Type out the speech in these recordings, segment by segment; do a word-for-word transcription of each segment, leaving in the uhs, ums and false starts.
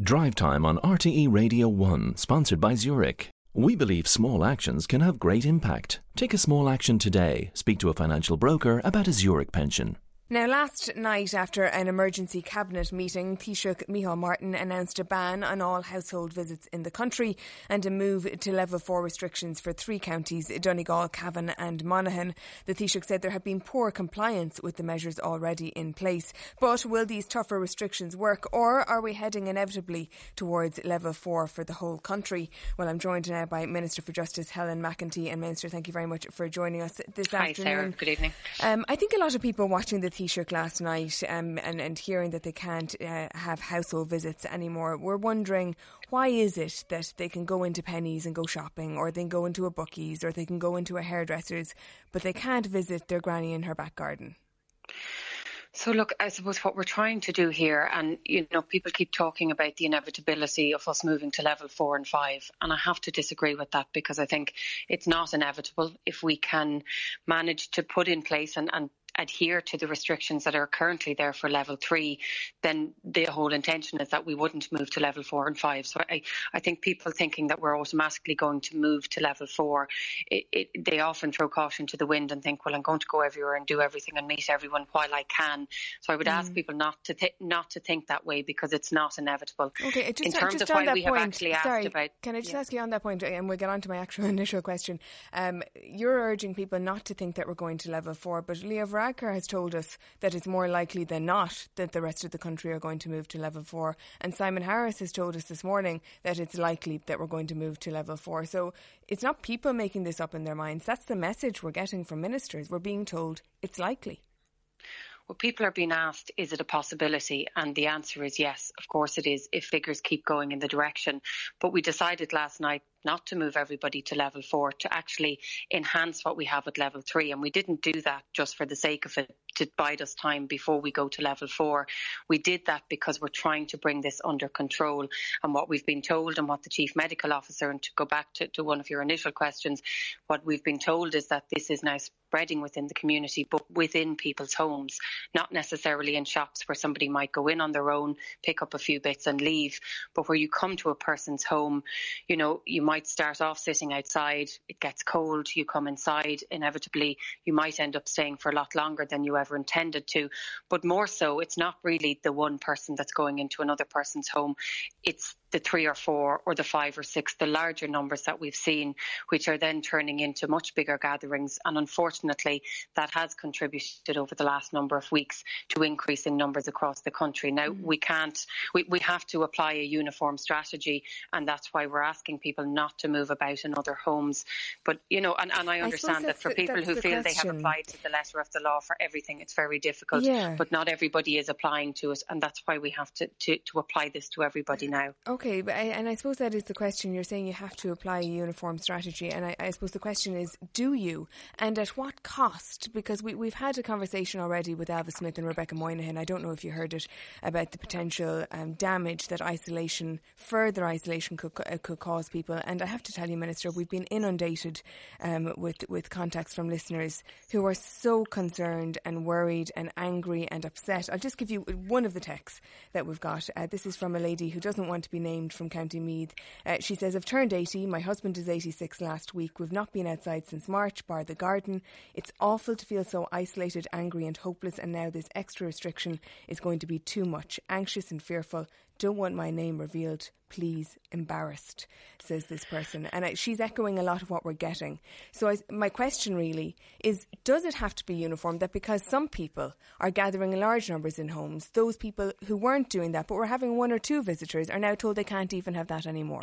Drive Time on R T E Radio one, sponsored by Zurich. We believe small actions can have great impact. Take a small action today. Speak to a financial broker about a Zurich pension. Now, last night, after an emergency cabinet meeting, Taoiseach Micheál Martin announced a ban on all household visits in the country and a move to level four restrictions for three counties, Donegal, Cavan and Monaghan. The Taoiseach said there had been poor compliance with the measures already in place. But will these tougher restrictions work, or are we heading inevitably towards level four for the whole country? Well, I'm joined now by Minister for Justice Helen McEntee. And Minister, thank you very much for joining us this Hi, afternoon. Sarah. Good evening. Um, I think a lot of people watching the Taoiseach last night um, and, and hearing that they can't uh, have household visits anymore were wondering, why is it that they can go into Penneys and go shopping, or they can go into a Bookies, or they can go into a hairdresser's, but they can't visit their granny in her back garden? So look, I suppose what we're trying to do here, and you know, people keep talking about the inevitability of us moving to level four and five, and I have to disagree with that, because I think it's not inevitable if we can manage to put in place and, and adhere to the restrictions that are currently there for level three, then the whole intention is that we wouldn't move to level four and five. So I, I think people thinking that we're automatically going to move to level four, it, it, they often throw caution to the wind and think, well, I'm going to go everywhere and do everything and meet everyone while I can. So I would mm. ask people not to th- not to think that way, because it's not inevitable. Okay, just, in terms just of on why we point, have actually sorry, asked about... Can I just yeah. ask you on that point, and we'll get on to my actual initial question. Um, you're urging people not to think that we're going to level four, but Leo Varadkar has told us that it's more likely than not that the rest of the country are going to move to level four. And Simon Harris has told us this morning that it's likely that we're going to move to level four. So it's not people making this up in their minds. That's the message we're getting from ministers. We're being told it's likely. Well, people are being asked, is it a possibility? And the answer is yes, of course it is, if figures keep going in the direction. But we decided last night not to move everybody to level four, to actually enhance what we have at level three. And we didn't do that just for the sake of it, to bide us time before we go to level four. We did that because we're trying to bring this under control. And what we've been told, and what the Chief Medical Officer, and to go back to, to one of your initial questions, what we've been told is that this is now spreading within the community, but within people's homes, not necessarily in shops where somebody might go in on their own, pick up a few bits and leave, but where you come to a person's home. You know, you might start off sitting outside, it gets cold, you come inside, inevitably you might end up staying for a lot longer than you ever intended to. But more so, it's not really the one person that's going into another person's home, it's the three or four or the five or six, the larger numbers that we've seen, which are then turning into much bigger gatherings. And unfortunately, that has contributed over the last number of weeks to increasing numbers across the country. Now, mm. we can't, we, we have to apply a uniform strategy, and that's why we're asking people not to move about in other homes. But, you know, and, and I understand I that for the, people who the feel question. they have applied to the letter of the law for everything, it's very difficult. Yeah. But not everybody is applying to it, and that's why we have to, to, to apply this to everybody now. Okay. Okay, but I, and I suppose that is the question. You're saying you have to apply a uniform strategy, and I, I suppose the question is, do you? And at what cost? Because we, we've had a conversation already with Alva Smith and Rebecca Moynihan, I don't know if you heard it, about the potential um, damage that isolation, further isolation could, uh, could cause people. And I have to tell you, Minister, we've been inundated um, with, with contacts from listeners who are so concerned and worried and angry and upset. I'll just give you one of the texts that we've got. Uh, this is from a lady who doesn't want to be named, from County Meath. Uh, she says, I've turned eighty, my husband is eighty-six last week, we've not been outside since March, bar the garden. It's awful to feel so isolated, angry and hopeless, and now this extra restriction is going to be too much. Anxious and fearful, don't want my name revealed, please, embarrassed, says this person. And I, she's echoing a lot of what we're getting. So I, my question really is, does it have to be uniform, that because some people are gathering large numbers in homes, those people who weren't doing that but were having one or two visitors are now told they can't even have that anymore?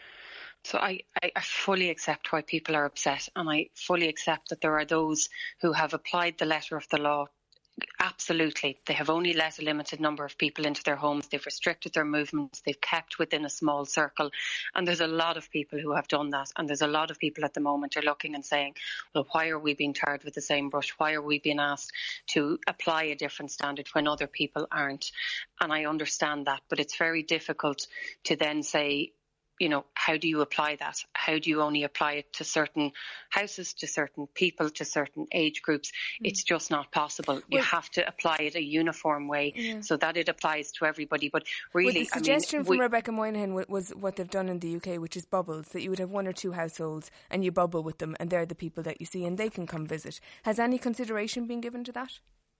So I, I, I fully accept why people are upset, and I fully accept that there are those who have applied the letter of the law. Absolutely. They have only let a limited number of people into their homes. They've restricted their movements. They've kept within a small circle. And there's a lot of people who have done that. And there's a lot of people at the moment are looking and saying, well, why are we being tarred with the same brush? Why are we being asked to apply a different standard when other people aren't? And I understand that. But it's very difficult to then say, you know, how do you apply that? How do you only apply it to certain houses, to certain people, to certain age groups? Mm. It's just not possible. Well, you have to apply it a uniform way yeah. so that it applies to everybody. But really, well, the suggestion I mean, from we, Rebecca Moynihan was what they've done in the U K, which is bubbles, that you would have one or two households and you bubble with them and they're the people that you see and they can come visit. Has any consideration been given to that?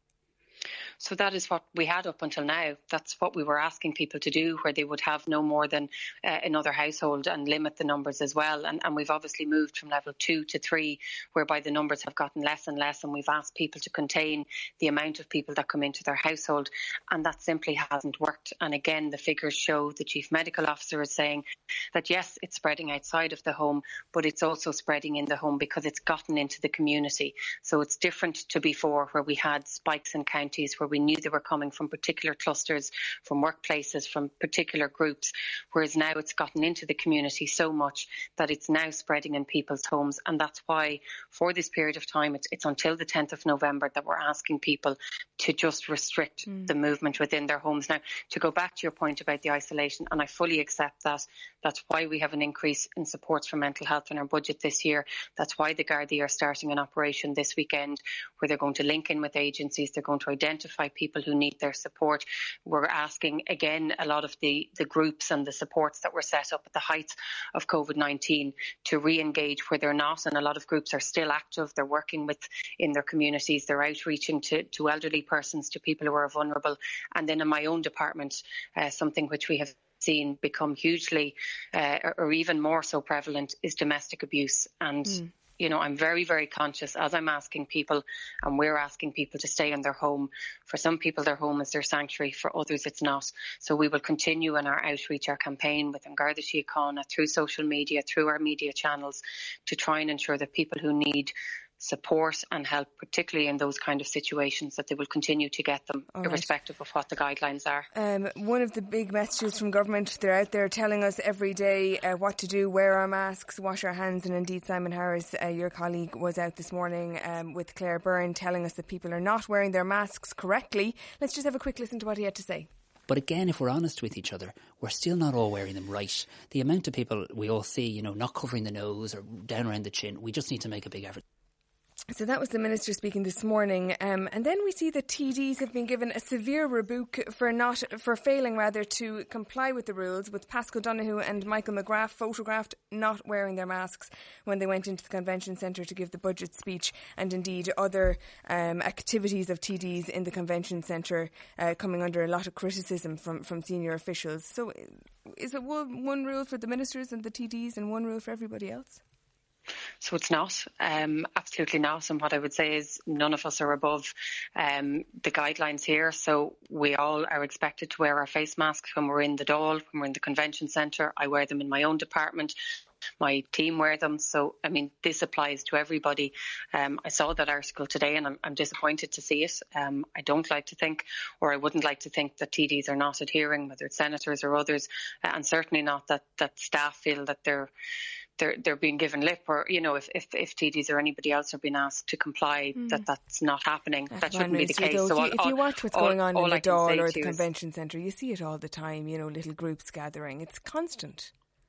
So that is what we had up until now. That's what we were asking people to do, where they would have no more than uh, another household and limit the numbers as well. And, and we've obviously moved from level two to three, whereby the numbers have gotten less and less. And we've asked people to contain the amount of people that come into their household. And that simply hasn't worked. And again, the figures show, the chief medical officer is saying that, yes, it's spreading outside of the home, but it's also spreading in the home because it's gotten into the community. So it's different to before, where we had spikes in counties where we knew they were coming from particular clusters, from workplaces, from particular groups, whereas now it's gotten into the community so much that it's now spreading in people's homes. And that's why for this period of time, it's, it's until the tenth of November that we're asking people to just restrict mm. the movement within their homes. Now, to go back to your point about the isolation, and I fully accept that, that's why we have an increase in supports for mental health in our budget this year. That's why the Gardaí are starting an operation this weekend where they're going to link in with agencies, they're going to identify people who need their support. We're asking, again, a lot of the, the groups and the supports that were set up at the height of COVID nineteen to re-engage where they're not. And a lot of groups are still active. They're working with in their communities. They're outreaching to, to elderly persons, to people who are vulnerable. And then in my own department, uh, something which we have seen become hugely uh, or, or even more so prevalent is domestic abuse. And mm. You know, I'm very, very conscious as I'm asking people, and we're asking people to stay in their home. For some people, their home is their sanctuary. For others, it's not. So we will continue in our outreach, our campaign with An Garda Síochána through social media, through our media channels, to try and ensure that people who need support and help, particularly in those kind of situations, that they will continue to get them, All irrespective right. of what the guidelines are. Um, one of the big messages from government, they're out there telling us every day uh, what to do, wear our masks, wash our hands, and indeed Simon Harris, uh, your colleague, was out this morning um, with Claire Byrne telling us that people are not wearing their masks correctly. Let's just have a quick listen to what he had to say. But again, if we're honest with each other, we're still not all wearing them right. The amount of people we all see, you know, not covering the nose or down around the chin, we just need to make a big effort. So that was the Minister speaking this morning. Um, and then we see that T Ds have been given a severe rebuke for not for failing rather to comply with the rules, with Pascal Donoghue and Michael McGrath photographed not wearing their masks when they went into the convention centre to give the budget speech, and indeed other um, activities of T Ds in the convention centre uh, coming under a lot of criticism from, from senior officials. So is it one, one rule for the ministers and the T Ds and one rule for everybody else? So it's not, um, absolutely not. And what I would say is none of us are above um, the guidelines here. So we all are expected to wear our face masks when we're in the Dáil, when we're in the convention centre. I wear them in my own department. My team wear them. So, I mean, this applies to everybody. Um, I saw that article today and I'm, I'm disappointed to see it. Um, I don't like to think, or I wouldn't like to think that T Ds are not adhering, whether it's senators or others, uh, and certainly not that, that staff feel that they're They're, they're being given lip, or, you know, if, if, if T Ds or anybody else are being asked to comply, mm. that that's not happening. That, that shouldn't be the case. Though, so if, all, you, if you watch what's all, going on in the Dáil or the convention is, centre, you see it all the time, you know, little groups gathering. It's constant.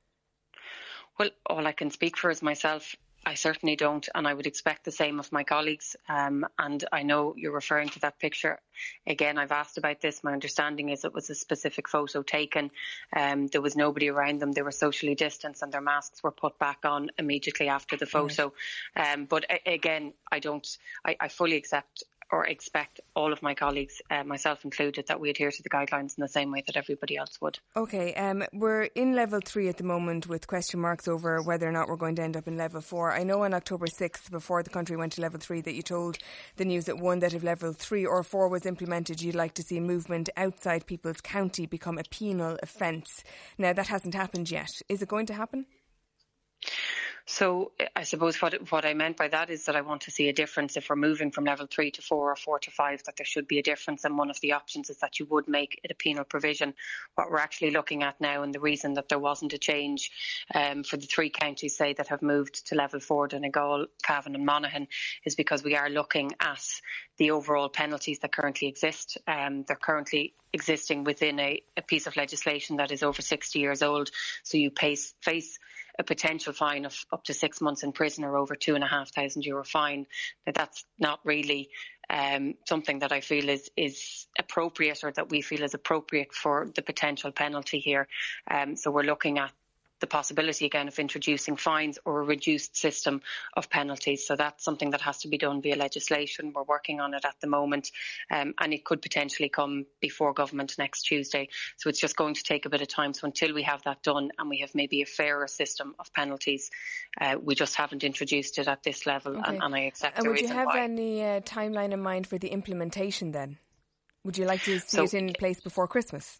Well, all I can speak for is myself. I certainly don't, and I would expect the same of my colleagues. Um, and I know you're referring to that picture. Again, I've asked about this. My understanding is it was a specific photo taken. Um, there was nobody around them. They were socially distanced and their masks were put back on immediately after the photo. Right. Um, but a- again, I don't, I, I fully accept or expect all of my colleagues, uh, myself included, that we adhere to the guidelines in the same way that everybody else would. OK, um, we're in level three at the moment with question marks over whether or not we're going to end up in level four. I know on October sixth, before the country went to level three, that you told the News at One that if level three or four was implemented, you'd like to see movement outside people's county become a penal offence. Now, that hasn't happened yet. Is it going to happen? So I suppose what what I meant by that is that I want to see a difference. If we're moving from level three to four or four to five, that there should be a difference. And one of the options is that you would make it a penal provision. What we're actually looking at now, and the reason that there wasn't a change um, for the three counties, say, that have moved to level four, Donegal, Cavan and Monaghan, is because we are looking at the overall penalties that currently exist. Um, they're currently existing within a, a piece of legislation that is over sixty years old. So you face, face a potential fine of up to six months in prison or over two and a half thousand euro fine. Now, that's not really um, something that I feel is, is appropriate, or that we feel is appropriate for the potential penalty here. Um, so we're looking at the possibility again of introducing fines or a reduced system of penalties. So that's something that has to be done via legislation. We're working on it at the moment, um, and it could potentially come before government next Tuesday. So it's just going to take a bit of time. So until we have that done and we have maybe a fairer system of penalties, uh, we just haven't introduced it at this level. Okay. And, and I accept and the would reason you have why. any uh, timeline in mind for the implementation then? Would you like to see So, it in place before Christmas?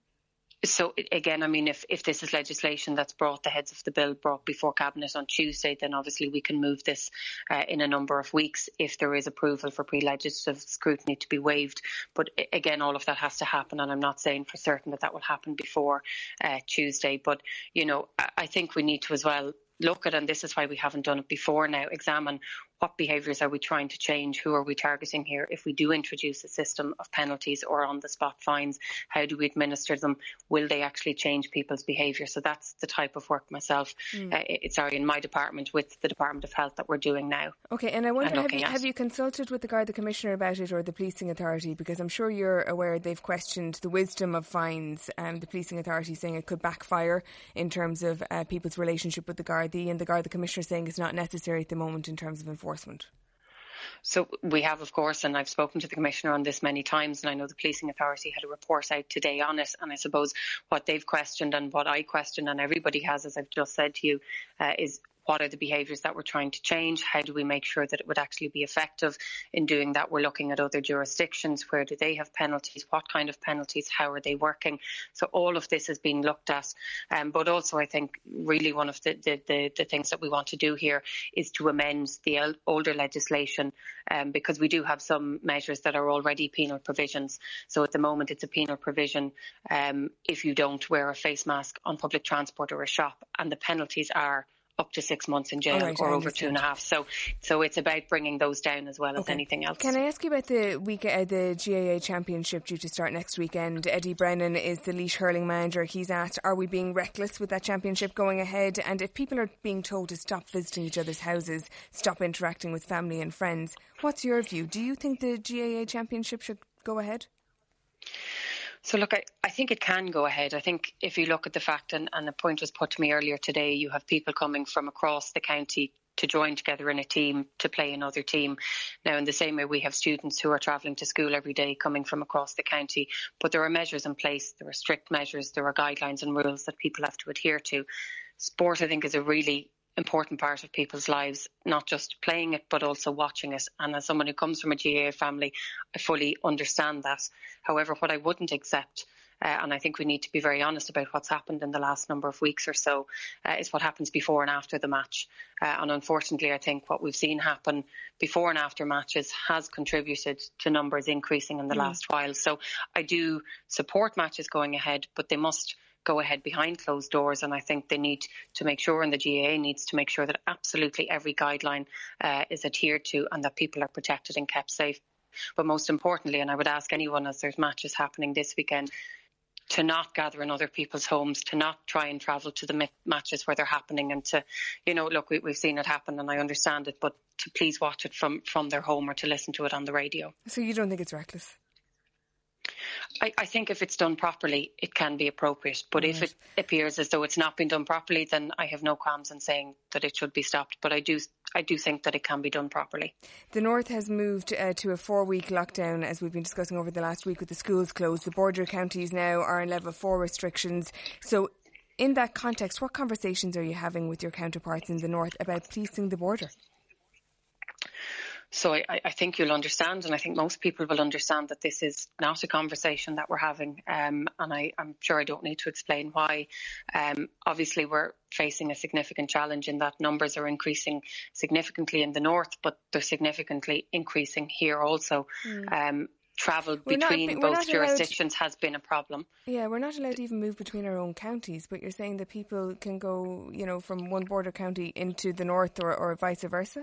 So again, I mean, if, if this is legislation that's brought, the heads of the bill brought before Cabinet on Tuesday, then obviously we can move this uh, in a number of weeks if there is approval for pre-legislative scrutiny to be waived. But again, all of that has to happen, and I'm not saying for certain that that will happen before uh, Tuesday. But, you know, I think we need to as well look at, and this is why we haven't done it before now, examine what behaviours are we trying to change, who are we targeting here? If we do introduce a system of penalties or on-the-spot fines, how do we administer them? Will they actually change people's behaviour? So that's the type of work myself, mm. uh, it's sorry, in my department with the Department of Health that we're doing now. Okay, and I wonder, have you, have you consulted with the Garda Commissioner about it, or the Policing Authority? Because I'm sure you're aware they've questioned the wisdom of fines, and the Policing Authority saying it could backfire in terms of uh, people's relationship with the Gardaí, and the Garda Commissioner saying it's not necessary at the moment in terms of enforcement. So we have, of course, and I've spoken to the Commissioner on this many times, and I know the Policing Authority had a report out today on it, and I suppose what they've questioned and what I question and everybody has, as I've just said to you, uh, is what are the behaviours that we're trying to change? How do we make sure that it would actually be effective? In doing that, we're looking at other jurisdictions. Where do they have penalties? What kind of penalties? How are they working? So all of this is being looked at. Um, but also, I think really one of the, the, the, the things that we want to do here is to amend the older legislation, um, because we do have some measures that are already penal provisions. So at the moment, it's a penal provision um, if you don't wear a face mask on public transport or a shop, and the penalties are up to six months in jail, right, or over two and a half. So, so it's about bringing those down as well, okay, as anything else. Can I ask you about the week, uh, the G A A Championship due to start next weekend? Eddie Brennan is the Laois hurling manager. He's asked, are we being reckless with that championship going ahead? And if people are being told to stop visiting each other's houses, stop interacting with family and friends, what's your view? Do you think the G A A Championship should go ahead? So look, I, I think it can go ahead. I think if you look at the fact, and, and the point was put to me earlier today, you have people coming from across the county to join together in a team to play another team. Now, in the same way, we have students who are travelling to school every day coming from across the county, but there are measures in place, there are strict measures, there are guidelines and rules that people have to adhere to. Sport, I think, is a really important part of people's lives, not just playing it but also watching it, and as someone who comes from a G A A family, I fully understand that. However, what I wouldn't accept, uh, and I think we need to be very honest about what's happened in the last number of weeks or so, uh, is what happens before and after the match, uh, and unfortunately I think what we've seen happen before and after matches has contributed to numbers increasing in the mm. last while. So I do support matches going ahead, but they must go ahead behind closed doors, and I think they need to make sure, and the G A A needs to make sure, that absolutely every guideline uh, is adhered to and that people are protected and kept safe. But most importantly, and I would ask anyone as there's matches happening this weekend, to not gather in other people's homes, to not try and travel to the matches where they're happening, and to, you know, look, we, we've seen it happen and I understand it, but to please watch it from, from their home or to listen to it on the radio. So you don't think it's reckless? I, I think if it's done properly, it can be appropriate. But right. if it appears as though it's not been done properly, then I have no qualms in saying that it should be stopped. But I do I do think that it can be done properly. The North has moved uh, to a four-week lockdown, as we've been discussing over the last week with the schools closed. The border counties now are in level four restrictions. So in that context, what conversations are you having with your counterparts in the North about policing the border? So I, I think you'll understand, and I think most people will understand, that this is not a conversation that we're having. Um, and I, I'm sure I don't need to explain why. Um, obviously, we're facing a significant challenge in that numbers are increasing significantly in the north, but they're significantly increasing here also. Mm. Um, travel we're between not, both jurisdictions has been a problem. Yeah, we're not allowed to even move between our own counties, but you're saying that people can go, you know, from one border county into the north, or, or vice versa?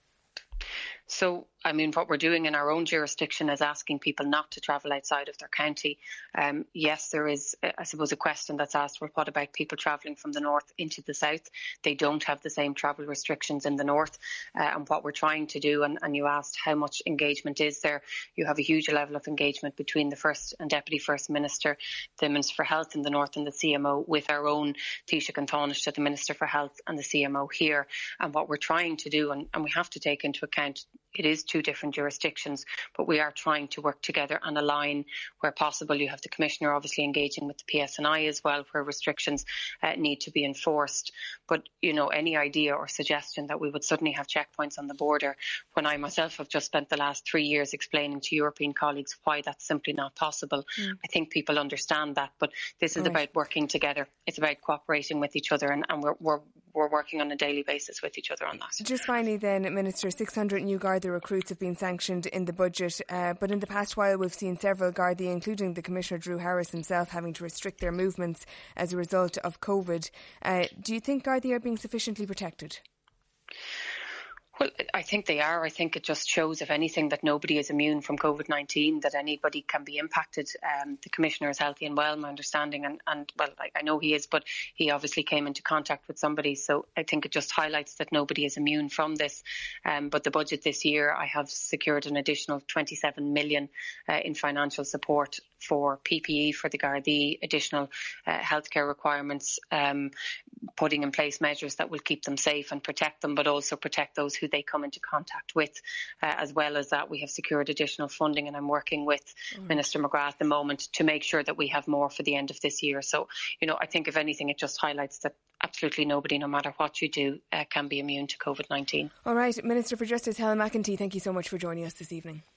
So, I mean, what we're doing in our own jurisdiction is asking people not to travel outside of their county. Um, yes, there is, I suppose, a question that's asked, well, what about people travelling from the north into the south? They don't have the same travel restrictions in the north. Uh, and what we're trying to do, and, and you asked how much engagement is there, you have a huge level of engagement between the First and Deputy First Minister, the Minister for Health in the north, and the C M O, with our own Taoiseach and Taoiseach, the Minister for Health, and the C M O here. And what we're trying to do, and, and we have to take into account, it is two different jurisdictions, but we are trying to work together and align where possible. You have the Commissioner obviously engaging with the P S N I as well, where restrictions uh, need to be enforced. But, you know, any idea or suggestion that we would suddenly have checkpoints on the border, when I myself have just spent the last three years explaining to European colleagues why that's simply not possible. Mm. I think people understand that, but this is right. about working together. It's about cooperating with each other, and, and we're, we're we're working on a daily basis with each other on that. Just finally then, Minister, six hundred new Garda recruits have been sanctioned in the budget, uh, but in the past while we've seen several Gardaí, including the Commissioner Drew Harris himself, having to restrict their movements as a result of COVID. Uh, do you think Gardaí are being sufficiently protected? Well, I think they are. I think it just shows, if anything, that nobody is immune from COVID nineteen, that anybody can be impacted. Um, the Commissioner is healthy and well, my understanding, and, and well, I, I know he is, but he obviously came into contact with somebody. So I think it just highlights that nobody is immune from this. Um, but the budget this year, I have secured an additional twenty-seven million uh, in financial support for P P E for the Gardaí, additional uh, healthcare requirements, um, putting in place measures that will keep them safe and protect them, but also protect those who they come into contact with. Uh, as well as that, we have secured additional funding, and I'm working with mm. Minister McGrath at the moment to make sure that we have more for the end of this year. So, you know, I think if anything, it just highlights that absolutely nobody, no matter what you do, uh, can be immune to COVID nineteen. All right, Minister for Justice Helen McEntee, thank you so much for joining us this evening.